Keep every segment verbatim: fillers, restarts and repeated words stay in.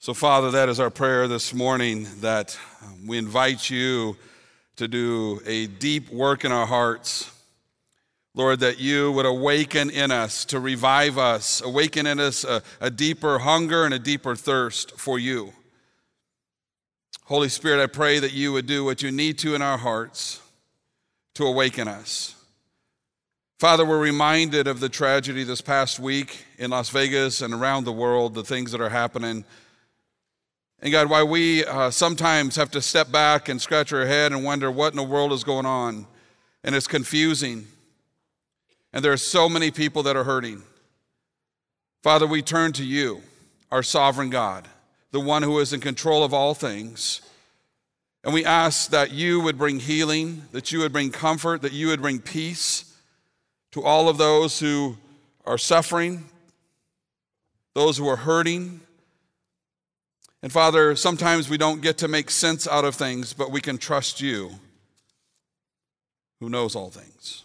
So, Father, that is our prayer this morning, that we invite you to do a deep work in our hearts. Lord, that you would awaken in us, to revive us, awaken in us a, a deeper hunger and a deeper thirst for you. Holy Spirit, I pray that you would do what you need to in our hearts to awaken us. Father, we're reminded of the tragedy this past week in Las Vegas and around the world, the things that are happening. And God, why we uh, sometimes have to step back and scratch our head and wonder what in the world is going on. And it's confusing. And there are so many people that are hurting. Father, we turn to you, our sovereign God, the one who is in control of all things. And we ask that you would bring healing, that you would bring comfort, that you would bring peace to all of those who are suffering, those who are hurting. And Father, sometimes we don't get to make sense out of things, but we can trust you, who knows all things.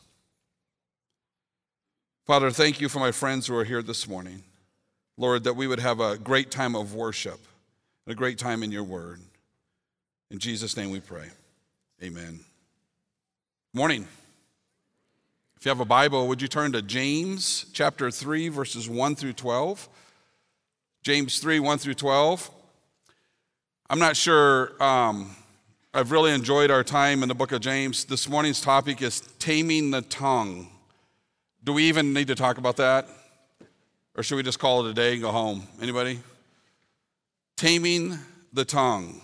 Father, thank you for my friends who are here this morning. Lord, that we would have a great time of worship, a great time in your word. In Jesus' name we pray. Amen. Morning. If you have a Bible, would you turn to James chapter three, verses one through twelve? James three, one through twelve. I'm not sure, um, I've really enjoyed our time in the book of James. This morning's topic is taming the tongue. Do we even need to talk about that? Or should we just call it a day and go home? Anybody? Taming the tongue.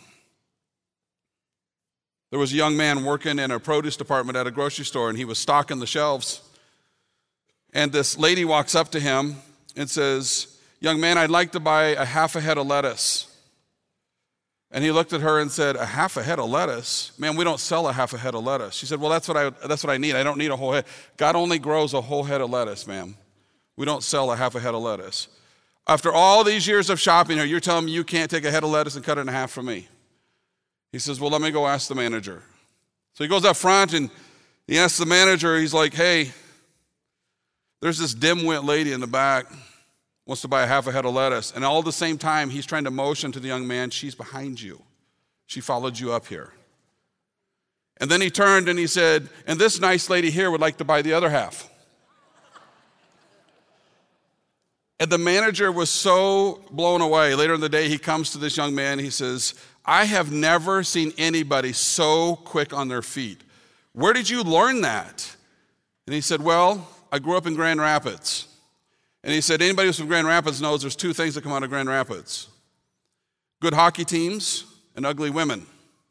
There was a young man working in a produce department at a grocery store, and he was stocking the shelves. And this lady walks up to him and says, "Young man, I'd like to buy a half a head of lettuce." And he looked at her and said, "A half a head of lettuce? Man, we don't sell a half a head of lettuce." She said, "Well, that's what I that's what I need. I don't need a whole head. God only grows a whole head of lettuce, ma'am. We don't sell a half a head of lettuce. After all these years of shopping here, you're telling me you can't take a head of lettuce and cut it in half for me?" He says, "Well, let me go ask the manager." So he goes up front and he asks the manager, he's like, "Hey, there's this dim-wit lady in the back, wants to buy a half a head of lettuce." And all at the same time, he's trying to motion to the young man, "She's behind you. She followed you up here." And then he turned and he said, "And this nice lady here would like to buy the other half." And the manager was so blown away. Later in the day, he comes to this young man. He says, "I have never seen anybody so quick on their feet. Where did you learn that?" And he said, "Well, I grew up in Grand Rapids." And he said, anybody who's from Grand Rapids knows there's two things that come out of Grand Rapids: good hockey teams and ugly women.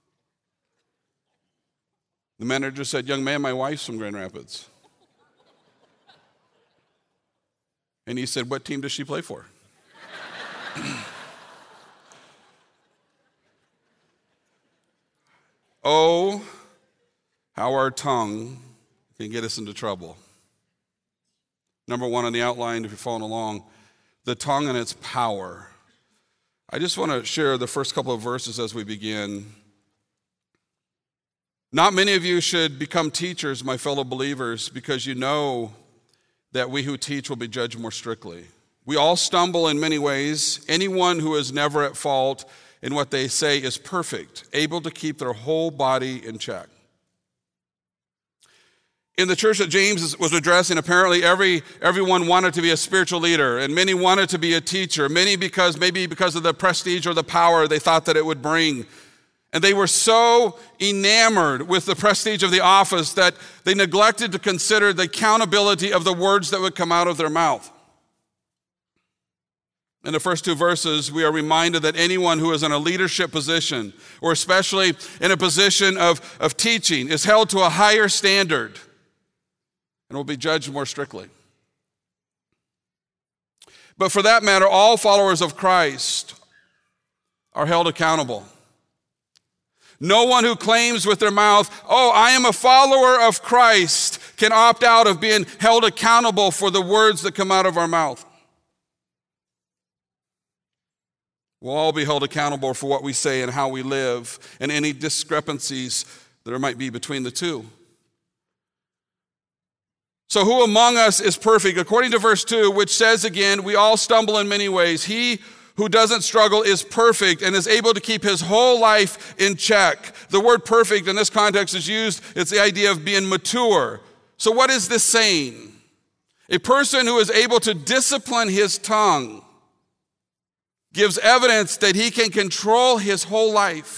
The manager said, "Young man, my wife's from Grand Rapids." And he said, "What team does she play for?" Oh, how our tongue can get us into trouble. Number one on the outline, if you're following along, the tongue and its power. I just want to share the first couple of verses as we begin. Not many of you should become teachers, my fellow believers, because you know that we who teach will be judged more strictly. We all stumble in many ways. Anyone who is never at fault in what they say is perfect, able to keep their whole body in check. In the church that James was addressing, apparently every everyone wanted to be a spiritual leader, and many wanted to be a teacher, many because maybe because of the prestige or the power they thought that it would bring. And they were so enamored with the prestige of the office that they neglected to consider the accountability of the words that would come out of their mouth. In the first two verses, we are reminded that anyone who is in a leadership position, or especially in a position of, of teaching, is held to a higher standard and will be judged more strictly. But for that matter, all followers of Christ are held accountable. No one who claims with their mouth, "Oh, I am a follower of Christ," can opt out of being held accountable for the words that come out of our mouth. We'll all be held accountable for what we say and how we live, and any discrepancies there might be between the two. So who among us is perfect? According to verse two, which says again, we all stumble in many ways. He who doesn't struggle is perfect and is able to keep his whole life in check. The word perfect in this context is used, it's the idea of being mature. So what is this saying? A person who is able to discipline his tongue gives evidence that he can control his whole life.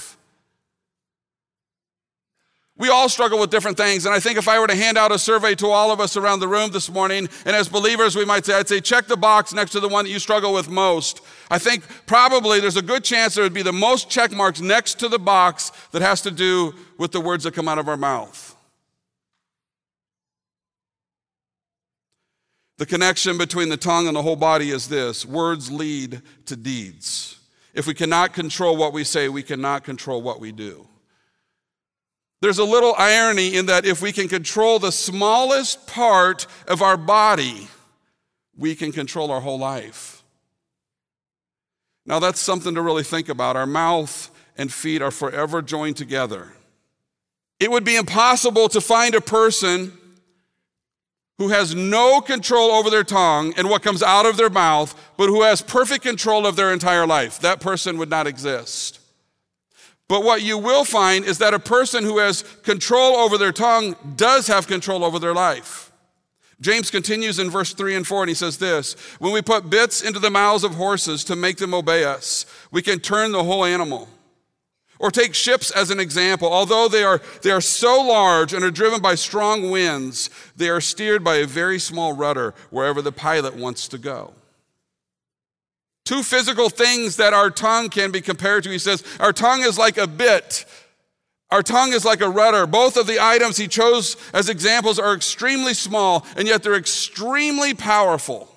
We all struggle with different things, and I think if I were to hand out a survey to all of us around the room this morning, and as believers we might say, I'd say check the box next to the one that you struggle with most. I think probably there's a good chance there would be the most check marks next to the box that has to do with the words that come out of our mouth. The connection between the tongue and the whole body is this: words lead to deeds. If we cannot control what we say, we cannot control what we do. There's a little irony in that if we can control the smallest part of our body, we can control our whole life. Now that's something to really think about. Our mouth and feet are forever joined together. It would be impossible to find a person who has no control over their tongue and what comes out of their mouth, but who has perfect control of their entire life. That person would not exist. But what you will find is that a person who has control over their tongue does have control over their life. James continues in verse three and four, and he says this: when we put bits into the mouths of horses to make them obey us, we can turn the whole animal. Or take ships as an example. Although they are, they are so large and are driven by strong winds, they are steered by a very small rudder wherever the pilot wants to go. Two physical things that our tongue can be compared to. He says, our tongue is like a bit. Our tongue is like a rudder. Both of the items he chose as examples are extremely small, and yet they're extremely powerful.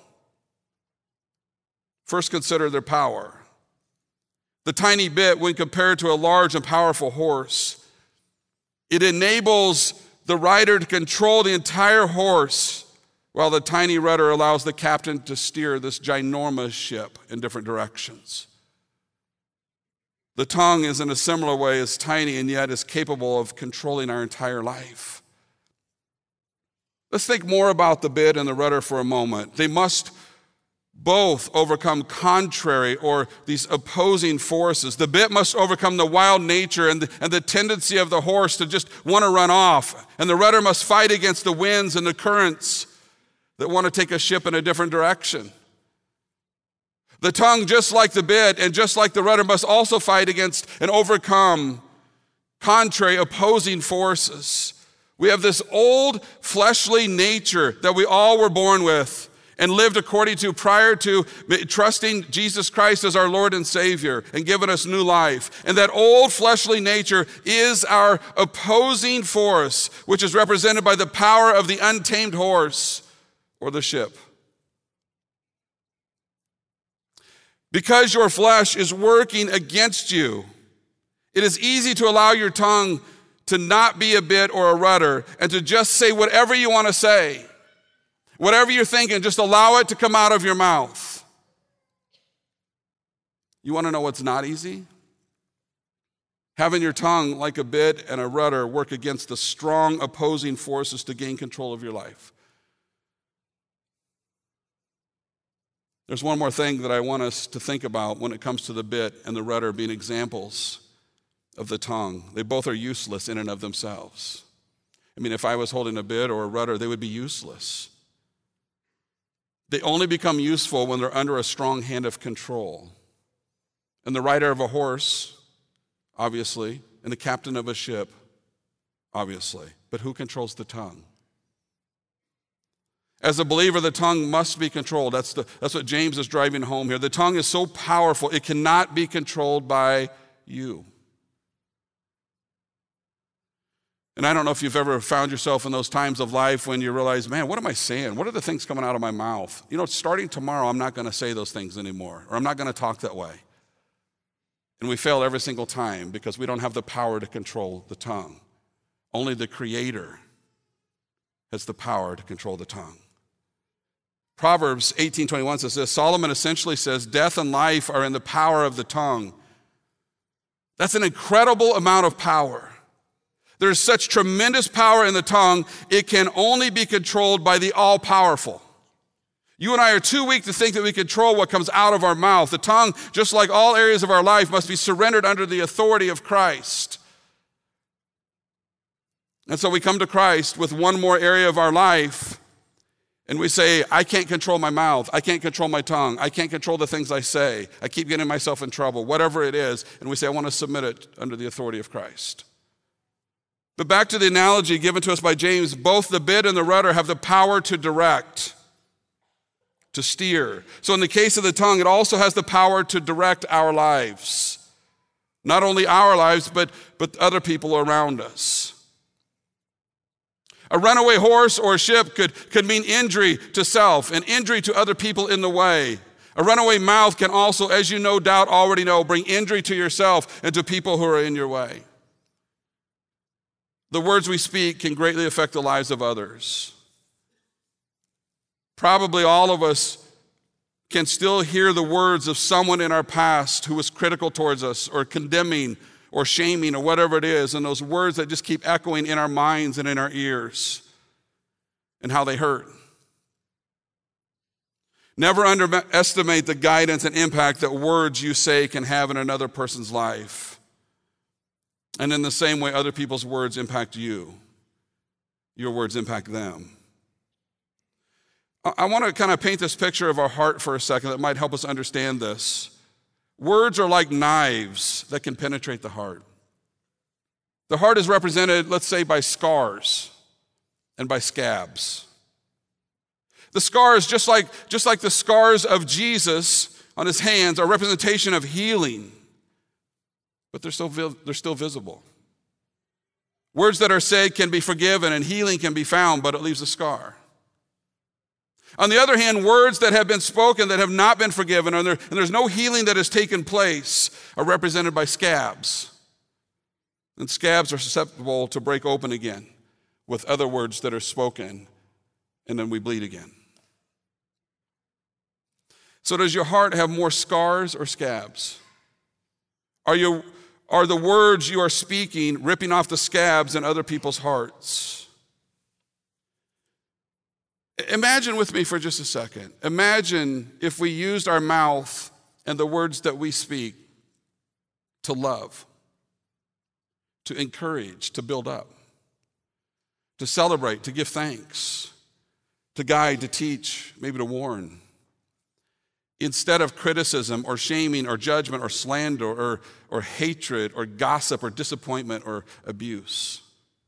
First, consider their power. The tiny bit, when compared to a large and powerful horse, it enables the rider to control the entire horse, while the tiny rudder allows the captain to steer this ginormous ship in different directions. The tongue is in a similar way is tiny and yet is capable of controlling our entire life. Let's think more about the bit and the rudder for a moment. They must both overcome contrary or these opposing forces. The bit must overcome the wild nature and the, and the tendency of the horse to just want to run off. And the rudder must fight against the winds and the currents that want to take a ship in a different direction. The tongue, just like the bit and just like the rudder, must also fight against and overcome contrary, opposing forces. We have this old fleshly nature that we all were born with and lived according to prior to trusting Jesus Christ as our Lord and Savior and giving us new life. And that old fleshly nature is our opposing force, which is represented by the power of the untamed horse or the ship. Because your flesh is working against you, it is easy to allow your tongue to not be a bit or a rudder and to just say whatever you want to say. Whatever you're thinking, just allow it to come out of your mouth. You want to know what's not easy? Having your tongue like a bit and a rudder work against the strong opposing forces to gain control of your life. There's one more thing that I want us to think about when it comes to the bit and the rudder being examples of the tongue. They both are useless in and of themselves. I mean, if I was holding a bit or a rudder, they would be useless. They only become useful when they're under a strong hand of control. And the rider of a horse, obviously, and the captain of a ship, obviously. But who controls the tongue? As a believer, the tongue must be controlled. That's, the, that's what James is driving home here. The tongue is so powerful, it cannot be controlled by you. And I don't know if you've ever found yourself in those times of life when you realize, man, what am I saying? What are the things coming out of my mouth? You know, starting tomorrow, I'm not going to say those things anymore, or I'm not going to talk that way. And we fail every single time because we don't have the power to control the tongue. Only the Creator has the power to control the tongue. Proverbs eighteen twenty-one says this. Solomon essentially says, death and life are in the power of the tongue. That's an incredible amount of power. There's such tremendous power in the tongue, it can only be controlled by the all-powerful. You and I are too weak to think that we control what comes out of our mouth. The tongue, just like all areas of our life, must be surrendered under the authority of Christ. And so we come to Christ with one more area of our life, and we say, I can't control my mouth. I can't control my tongue. I can't control the things I say. I keep getting myself in trouble, whatever it is. And we say, I want to submit it under the authority of Christ. But back to the analogy given to us by James, both the bit and the rudder have the power to direct, to steer. So in the case of the tongue, it also has the power to direct our lives. Not only our lives, but, but other people around us. A runaway horse or a ship could, could mean injury to self and injury to other people in the way. A runaway mouth can also, as you no doubt already know, bring injury to yourself and to people who are in your way. The words we speak can greatly affect the lives of others. Probably all of us can still hear the words of someone in our past who was critical towards us or condemning or shaming or whatever it is, and those words that just keep echoing in our minds and in our ears and how they hurt. Never underestimate the guidance and impact that words you say can have in another person's life. And in the same way, other people's words impact you. Your words impact them. I want to kind of paint this picture of our heart for a second that might help us understand this. Words are like knives that can penetrate the heart. The heart is represented, let's say, by scars and by scabs. The scars, just like, just like the scars of Jesus on his hands, are a representation of healing, but they're still, they're still visible. Words that are said can be forgiven and healing can be found, but it leaves a scar. On the other hand, words that have been spoken that have not been forgiven and, there, and there's no healing that has taken place are represented by scabs. And scabs are susceptible to break open again with other words that are spoken, and then we bleed again. So does your heart have more scars or scabs? Are, you, are the words you are speaking ripping off the scabs in other people's hearts? Imagine with me for just a second. Imagine if we used our mouth and the words that we speak to love, to encourage, to build up, to celebrate, to give thanks, to guide, to teach, maybe to warn, instead of criticism or shaming or judgment or slander or, or hatred or gossip or disappointment or abuse.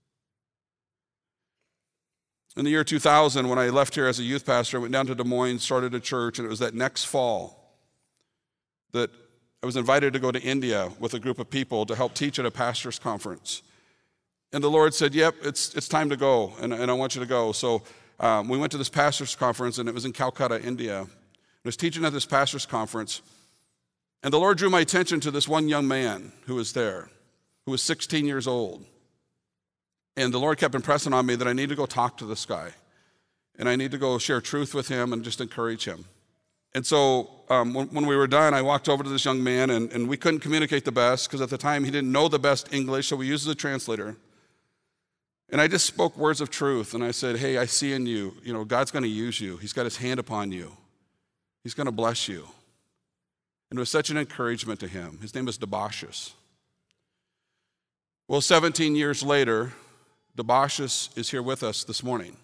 In the year two thousand, when I left here as a youth pastor, I went down to Des Moines, started a church, and it was that next fall that I was invited to go to India with a group of people to help teach at a pastor's conference. And the Lord said, yep, it's it's time to go, and, and I want you to go. So um, we went to this pastor's conference, and it was in Calcutta, India. I was teaching at this pastor's conference, and the Lord drew my attention to this one young man who was there, who was sixteen years old. And the Lord kept impressing on me that I need to go talk to this guy. And I need to go share truth with him and just encourage him. And so um, when, when we were done, I walked over to this young man, and, and we couldn't communicate the best because at the time he didn't know the best English, so we used a translator. And I just spoke words of truth, and I said, hey, I see in you, you know, God's going to use you. He's got his hand upon you. He's going to bless you. And it was such an encouragement to him. His name was Debashis. Well, seventeen years later, Debashis is here with us this morning.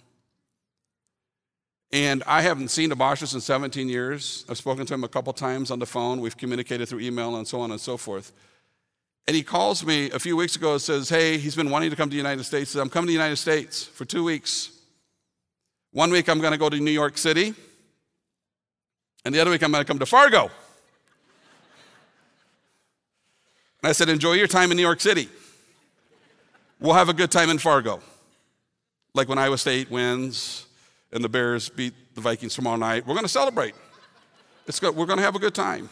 And I haven't seen Debashis in seventeen years. I've spoken to him a couple times on the phone. We've communicated through email and so on and so forth. And he calls me a few weeks ago and says, hey, he's been wanting to come to the United States. He said, I'm coming to the United States for two weeks. One week I'm going to go to New York City. And the other week I'm going to come to Fargo. And I said, enjoy your time in New York City. We'll have a good time in Fargo. Like when Iowa State wins and the Bears beat the Vikings tomorrow night. We're going to celebrate. It's good. We're going to have a good time.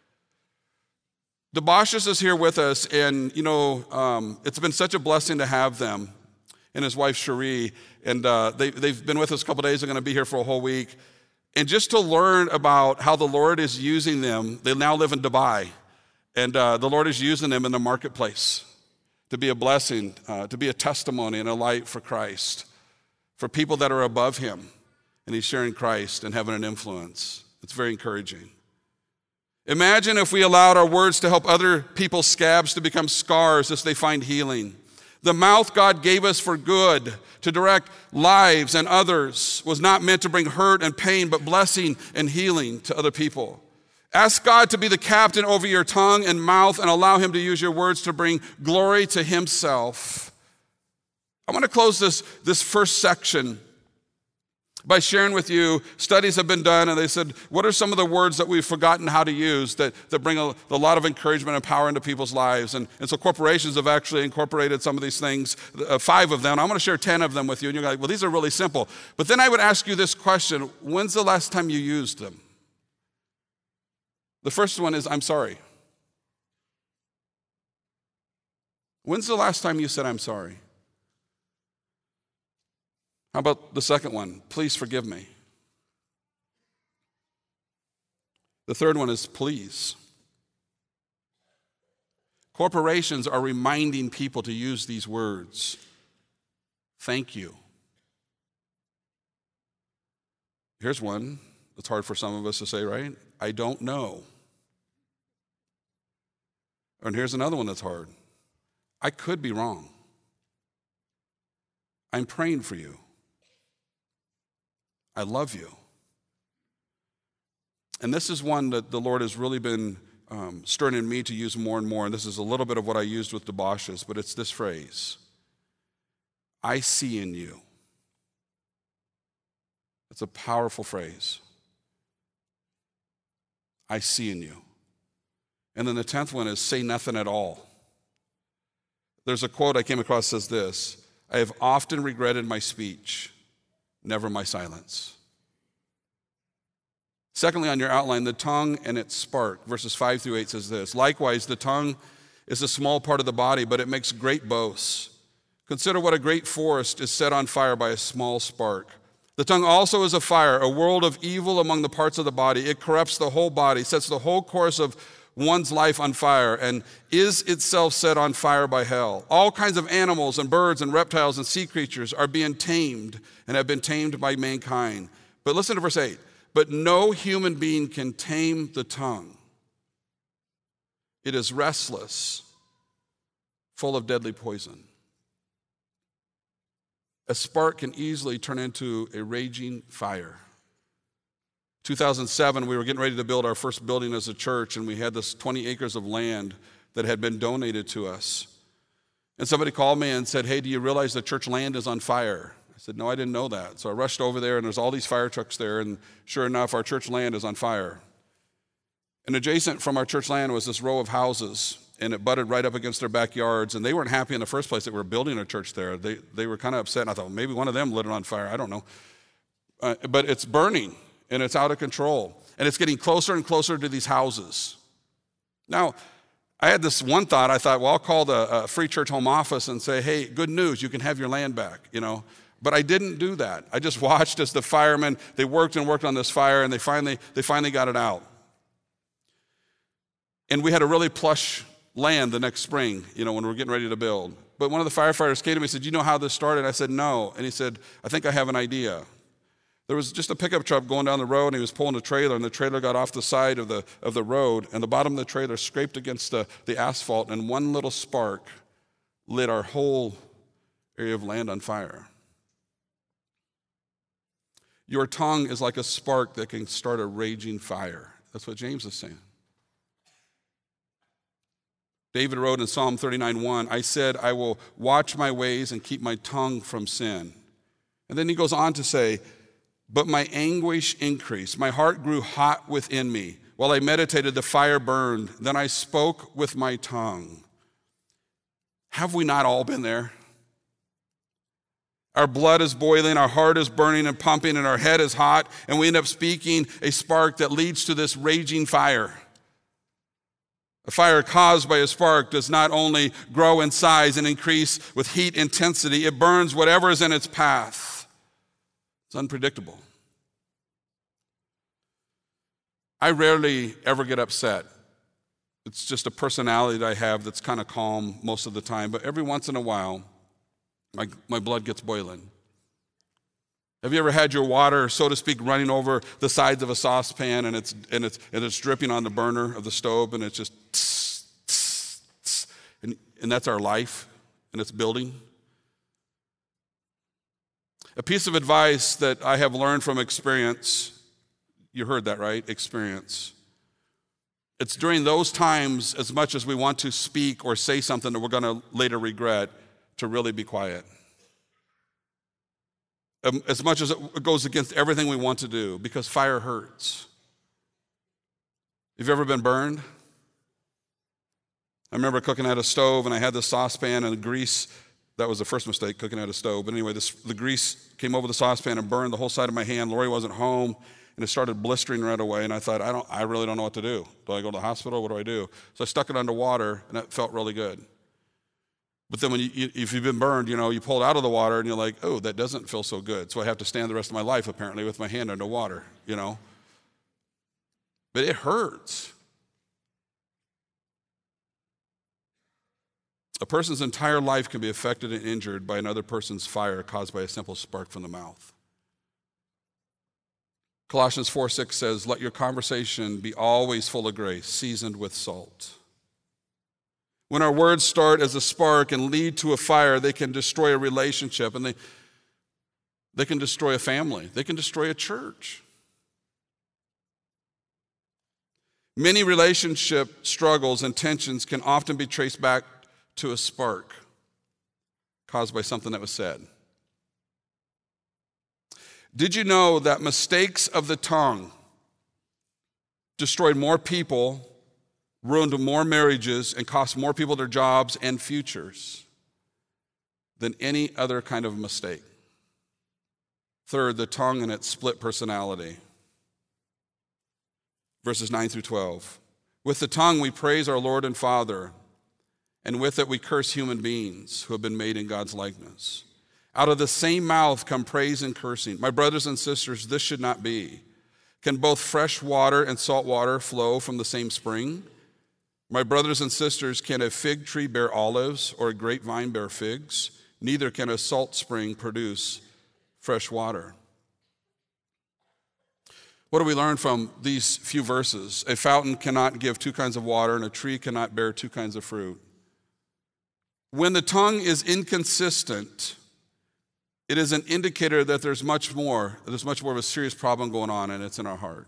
Debashis is here with us, and, you know, um, it's been such a blessing to have them and his wife, Cherie. And uh, they, they've been with us a couple days. They're going to be here for a whole week. And just to learn about how the Lord is using them, they now live in Dubai. And uh, the Lord is using them in the marketplace to be a blessing, uh, to be a testimony and a light for Christ, for people that are above him and he's sharing Christ and having an influence. It's very encouraging. Imagine if we allowed our words to help other people's scabs to become scars as they find healing. The mouth God gave us for good, to direct lives and others, was not meant to bring hurt and pain, but blessing and healing to other people. Ask God to be the captain over your tongue and mouth and allow him to use your words to bring glory to himself. I want to close this, this first section by sharing with you, studies have been done, and they said, what are some of the words that we've forgotten how to use that, that bring a, a lot of encouragement and power into people's lives? And, and so corporations have actually incorporated some of these things, uh, five of them. I'm going to share ten of them with you, and you're like, well, these are really simple. But then I would ask you this question: when's the last time you used them? The first one is, I'm sorry. When's the last time you said, I'm sorry? How about the second one? Please forgive me. The third one is please. Corporations are reminding people to use these words. Thank you. Here's one that's hard for some of us to say, right? I don't know. And here's another one that's hard. I could be wrong. I'm praying for you. I love you. And this is one that the Lord has really been um, stirring in me to use more and more. And this is a little bit of what I used with debauches, but it's this phrase: I see in you. It's a powerful phrase. I see in you. And then the tenth one is say nothing at all. There's a quote I came across that says this: I have often regretted my speech, never my silence. Secondly, on your outline, the tongue and its spark. Verses five through eight says this: likewise, the tongue is a small part of the body, but it makes great boasts. Consider what a great forest is set on fire by a small spark. The tongue also is a fire, a world of evil among the parts of the body. It corrupts the whole body, sets the whole course of one's life on fire, and is itself set on fire by hell. All kinds of animals and birds and reptiles and sea creatures are being tamed and have been tamed by mankind. But listen to verse eight. But no human being can tame the tongue. It is restless, full of deadly poison. A spark can easily turn into a raging fire. two thousand seven, we were getting ready to build our first building as a church, and we had this twenty acres of land that had been donated to us. And somebody called me and said, hey, do you realize the church land is on fire? I said, no, I didn't know that. So I rushed over there, and there's all these fire trucks there, and sure enough, our church land is on fire. And adjacent from our church land was this row of houses, and it butted right up against their backyards, and they weren't happy in the first place that we were building a church there. They, they were kind of upset, and I thought, well, maybe one of them lit it on fire. I don't know. Uh, but it's burning, and it's out of control, and it's getting closer and closer to these houses. Now, I had this one thought. I thought, well, I'll call the uh, Free Church Home Office and say, hey, good news, you can have your land back, you know. But I didn't do that. I just watched as the firemen, they worked and worked on this fire, and they finally, they finally got it out. And we had a really plush land the next spring, you know, when we were getting ready to build. But one of the firefighters came to me and said, you know how this started? I said, no. And he said, I think I have an idea. There was just a pickup truck going down the road, and he was pulling a trailer, and the trailer got off the side of the, of the road, and the bottom of the trailer scraped against the, the asphalt, and one little spark lit our whole area of land on fire. Your tongue is like a spark that can start a raging fire. That's what James is saying. David wrote in Psalm thirty-nine one, I said, I will watch my ways and keep my tongue from sin. And then he goes on to say, but my anguish increased. My heart grew hot within me. While I meditated, the fire burned. Then I spoke with my tongue. Have we not all been there? Our blood is boiling, our heart is burning and pumping, and our head is hot, and we end up speaking a spark that leads to this raging fire. A fire caused by a spark does not only grow in size and increase with heat intensity, it burns whatever is in its path. It's unpredictable. I rarely ever get upset. It's just a personality that I have that's kind of calm most of the time, but every once in a while, my, my blood gets boiling. Have you ever had your water, so to speak, running over the sides of a saucepan and it's and it's and it's dripping on the burner of the stove and it's just tss, tss, tss, and, and that's our life and it's building? A piece of advice that I have learned from experience, you heard that, right? Experience. It's during those times, as much as we want to speak or say something that we're going to later regret, to really be quiet. Um, as much as it goes against everything we want to do, because fire hurts. Have you ever been burned? I remember cooking at a stove, and I had the saucepan and the grease. That was the first mistake, cooking at a stove. But anyway, this, the grease came over the saucepan and burned the whole side of my hand. Lori wasn't home, and it started blistering right away. And I thought, I don't, I really don't know what to do. Do I go to the hospital? What do I do? So I stuck it under water, and it felt really good. But then when you, if you've been burned, you know, you pull it out of the water and you're like, oh, that doesn't feel so good. So I have to stand the rest of my life, apparently, with my hand under water, you know. But it hurts. A person's entire life can be affected and injured by another person's fire caused by a simple spark from the mouth. Colossians four six says, let your conversation be always full of grace, seasoned with salt. When our words start as a spark and lead to a fire, they can destroy a relationship, and they, they can destroy a family. They can destroy a church. Many relationship struggles and tensions can often be traced back to a spark caused by something that was said. Did you know that mistakes of the tongue destroyed more people, ruined more marriages, and cost more people their jobs and futures than any other kind of mistake? Third, the tongue and its split personality. Verses nine through twelve. With the tongue we praise our Lord and Father, and with it we curse human beings who have been made in God's likeness. Out of the same mouth come praise and cursing. My brothers and sisters, this should not be. Can both fresh water and salt water flow from the same spring? My brothers and sisters, can a fig tree bear olives or a grapevine bear figs? Neither can a salt spring produce fresh water. What do we learn from these few verses? A fountain cannot give two kinds of water, and a tree cannot bear two kinds of fruit. When the tongue is inconsistent, it is an indicator that there's much more, there's much more of a serious problem going on, and it's in our heart.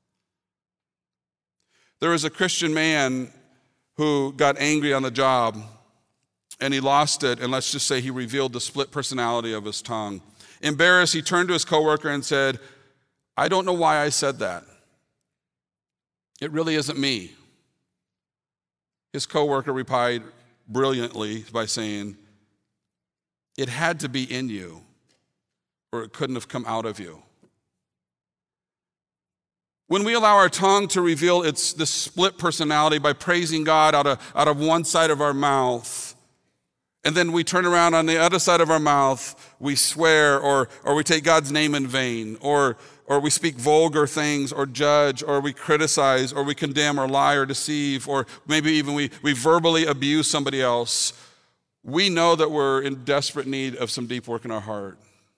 There was a Christian man who got angry on the job, and he lost it, and let's just say he revealed the split personality of his tongue. Embarrassed, he turned to his coworker and said, I don't know why I said that. It really isn't me. His coworker replied brilliantly by saying, it had to be in you, or it couldn't have come out of you. When we allow our tongue to reveal its this split personality by praising God out of, out of one side of our mouth, and then we turn around on the other side of our mouth, we swear, or, or we take God's name in vain, or, or we speak vulgar things, or judge, or we criticize, or we condemn, or lie, or deceive, or maybe even we, we verbally abuse somebody else, we know that we're in desperate need of some deep work in our heart.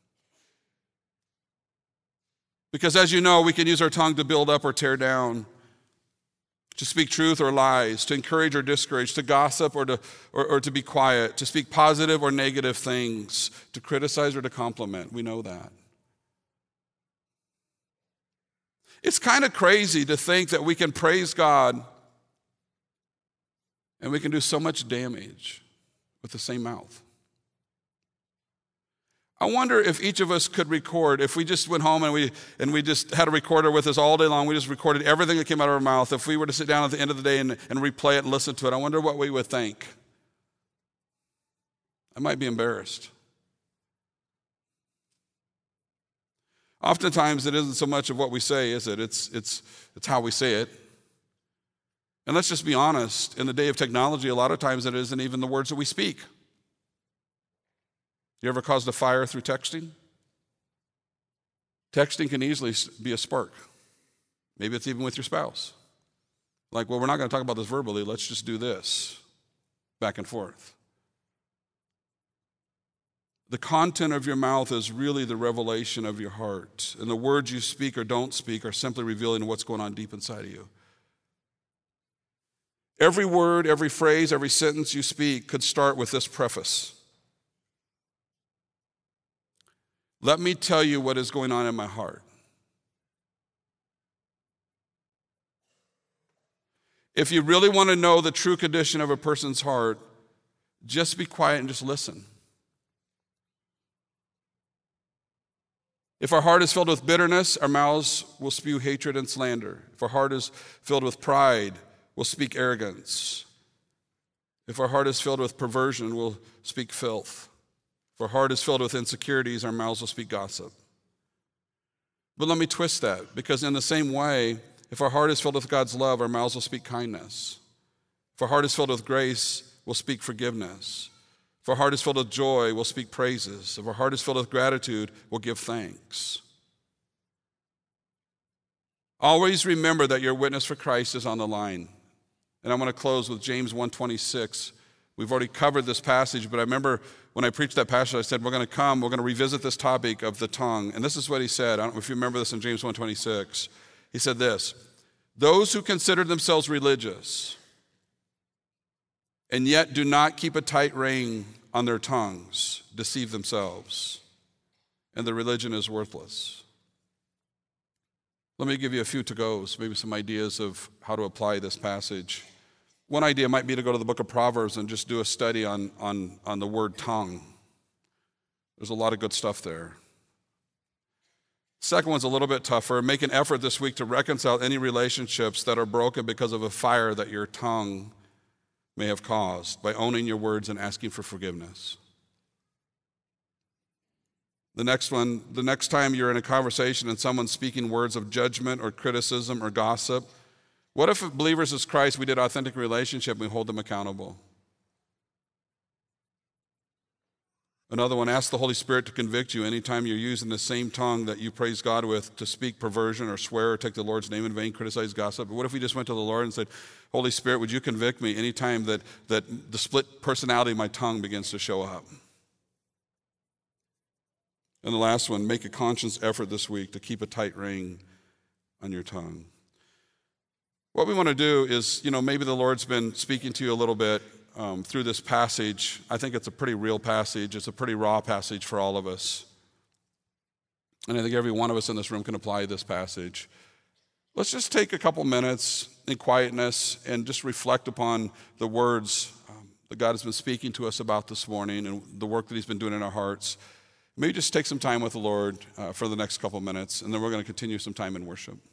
Because as you know, we can use our tongue to build up or tear down, to speak truth or lies, to encourage or discourage, to gossip or to, or, or to be quiet, to speak positive or negative things, to criticize or to compliment. We know that. It's kind of crazy to think that we can praise God and we can do so much damage with the same mouth. I wonder if each of us could record, if we just went home and we and we just had a recorder with us all day long, we just recorded everything that came out of our mouth. If we were to sit down at the end of the day and, and replay it and listen to it, I wonder what we would think. I might be embarrassed. Oftentimes, it isn't so much of what we say, is it? It's, it's, it's how we say it. And let's just be honest, in the day of technology, a lot of times it isn't even the words that we speak. You ever caused a fire through texting? Texting can easily be a spark. Maybe it's even with your spouse. Like, well, we're not going to talk about this verbally. Let's just do this back and forth. The content of your mouth is really the revelation of your heart. And the words you speak or don't speak are simply revealing what's going on deep inside of you. Every word, every phrase, every sentence you speak could start with this preface. Let me tell you what is going on in my heart. If you really want to know the true condition of a person's heart, just be quiet and just listen. If our heart is filled with bitterness, our mouths will spew hatred and slander. If our heart is filled with pride, we'll speak arrogance. If our heart is filled with perversion, we'll speak filth. If our heart is filled with insecurities, our mouths will speak gossip. But let me twist that, because in the same way, if our heart is filled with God's love, our mouths will speak kindness. If our heart is filled with grace, we'll speak forgiveness. If our heart is filled with joy, we'll speak praises. If our heart is filled with gratitude, we'll give thanks. Always remember that your witness for Christ is on the line. And I'm going to close with James one twenty-six. We've already covered this passage, but I remember when I preached that passage, I said, we're going to come, we're going to revisit this topic of the tongue. And this is what he said. I don't know if you remember this in James one twenty-six. He said this: those who consider themselves religious and yet do not keep a tight rein on their tongues deceive themselves, and the religion is worthless. Let me give you a few to-goes, maybe some ideas of how to apply this passage. One idea might be to go to the book of Proverbs and just do a study on, on, on the word tongue. There's a lot of good stuff there. Second one's a little bit tougher. Make an effort this week to reconcile any relationships that are broken because of a fire that your tongue may have caused by owning your words and asking for forgiveness. The next one, the next time you're in a conversation and someone's speaking words of judgment or criticism or gossip, what if believers as Christ, we did authentic relationship and we hold them accountable? Another one, ask the Holy Spirit to convict you anytime you're using the same tongue that you praise God with to speak perversion or swear or take the Lord's name in vain, criticize, gossip. But what if we just went to the Lord and said, Holy Spirit, would you convict me anytime that, that the split personality of my tongue begins to show up? And the last one, make a conscious effort this week to keep a tight rein on your tongue. What we want to do is, you know, maybe the Lord's been speaking to you a little bit Um, through this passage. I think it's a pretty real passage. It's a pretty raw passage for all of us. And I think every one of us in this room can apply this passage. Let's just take a couple minutes in quietness and just reflect upon the words um, that God has been speaking to us about this morning and the work that he's been doing in our hearts. Maybe just take some time with the Lord uh, for the next couple minutes, and then we're going to continue some time in worship.